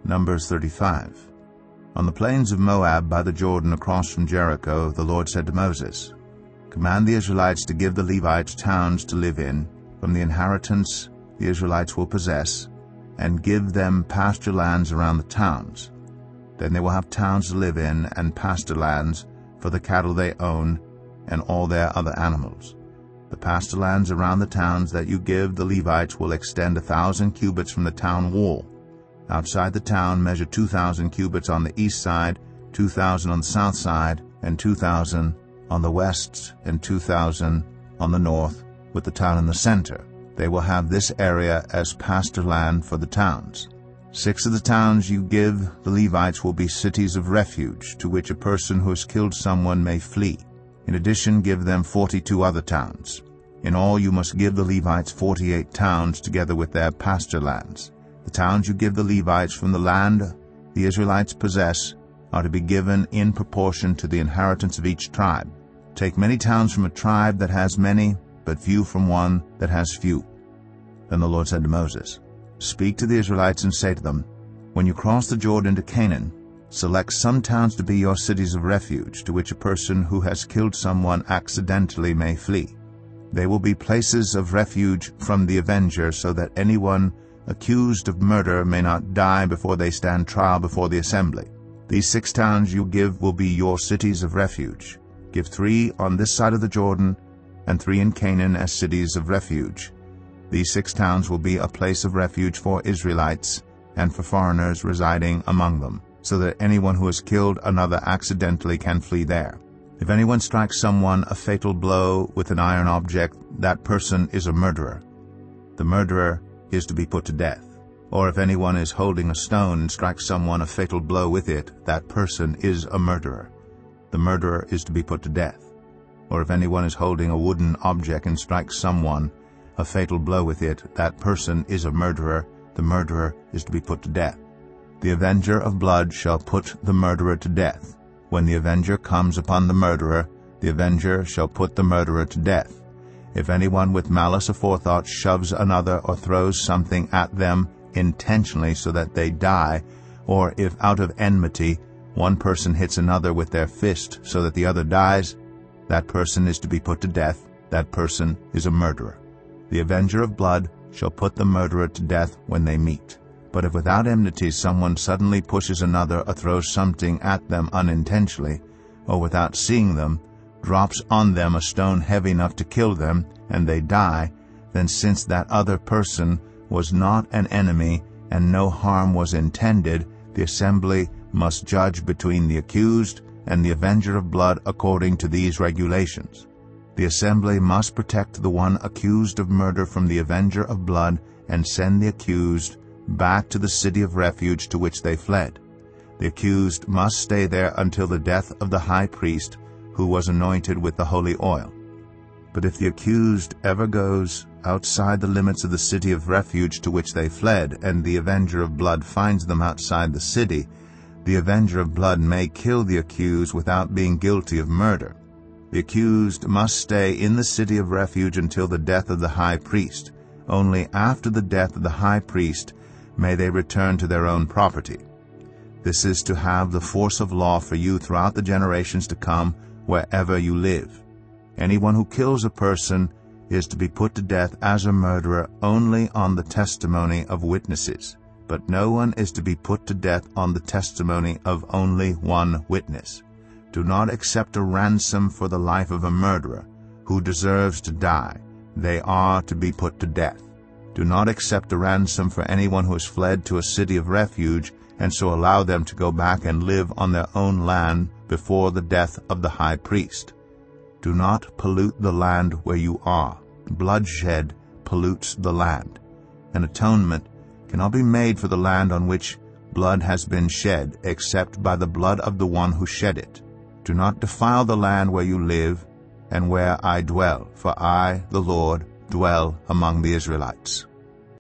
Numbers 35. On the plains of Moab by the Jordan across from Jericho, the Lord said to Moses, "Command the Israelites to give the Levites towns to live in, from the inheritance the Israelites will possess, and give them pasture lands around the towns. Then they will have towns to live in and pasture lands for the cattle they own and all their other animals. The pasture lands around the towns that you give the Levites will extend 1,000 cubits from the town wall. Outside the town measure 2,000 cubits on the east side, 2,000 on the south side, and 2,000 on the west, and 2,000 on the north, with the town in the center. They will have this area as pasture land for the towns. 6 of the towns you give the Levites will be cities of refuge, to which a person who has killed someone may flee. In addition, give them 42 other towns. In all you must give the Levites 48 towns together with their pasture lands. The towns you give the Levites from the land the Israelites possess are to be given in proportion to the inheritance of each tribe. Take many towns from a tribe that has many, but few from one that has few." Then the Lord said to Moses, "Speak to the Israelites and say to them, when you cross the Jordan to Canaan, select some towns to be your cities of refuge, to which a person who has killed someone accidentally may flee. They will be places of refuge from the avenger, so that anyone accused of murder may not die before they stand trial before the assembly. These 6 towns you give will be your cities of refuge. Give 3 on this side of the Jordan, and 3 in Canaan as cities of refuge. These 6 towns will be a place of refuge for Israelites and for foreigners residing among them, so that anyone who has killed another accidentally can flee there. If anyone strikes someone a fatal blow with an iron object, that person is a murderer. The murderer is to be put to death. Or if anyone is holding a stone and strikes someone a fatal blow with it, that person is a murderer. The murderer is to be put to death. Or if anyone is holding a wooden object and strikes someone a fatal blow with it, that person is a murderer. The murderer is to be put to death. The avenger of blood shall put the murderer to death. When the avenger comes upon the murderer, the avenger shall put the murderer to death. If anyone with malice aforethought shoves another or throws something at them intentionally so that they die, or if out of enmity one person hits another with their fist so that the other dies, that person is to be put to death. That person is a murderer. The avenger of blood shall put the murderer to death when they meet. But if without enmity someone suddenly pushes another or throws something at them unintentionally, or without seeing them, drops on them a stone heavy enough to kill them, and they die, then since that other person was not an enemy and no harm was intended, the assembly must judge between the accused and the avenger of blood according to these regulations. The assembly must protect the one accused of murder from the avenger of blood and send the accused back to the city of refuge to which they fled. The accused must stay there until the death of the high priest, who was anointed with the holy oil. But if the accused ever goes outside the limits of the city of refuge to which they fled, and the avenger of blood finds them outside the city, the avenger of blood may kill the accused without being guilty of murder. The accused must stay in the city of refuge until the death of the high priest. Only after the death of the high priest may they return to their own property. This is to have the force of law for you throughout the generations to come, wherever you live. Anyone who kills a person is to be put to death as a murderer only on the testimony of witnesses, but no one is to be put to death on the testimony of only one witness. Do not accept a ransom for the life of a murderer who deserves to die. They are to be put to death. Do not accept a ransom for anyone who has fled to a city of refuge, and so allow them to go back and live on their own land before the death of the high priest. Do not pollute the land where you are. Bloodshed pollutes the land. An atonement cannot be made for the land on which blood has been shed, except by the blood of the one who shed it. Do not defile the land where you live and where I dwell, for I, the Lord, dwell among the Israelites.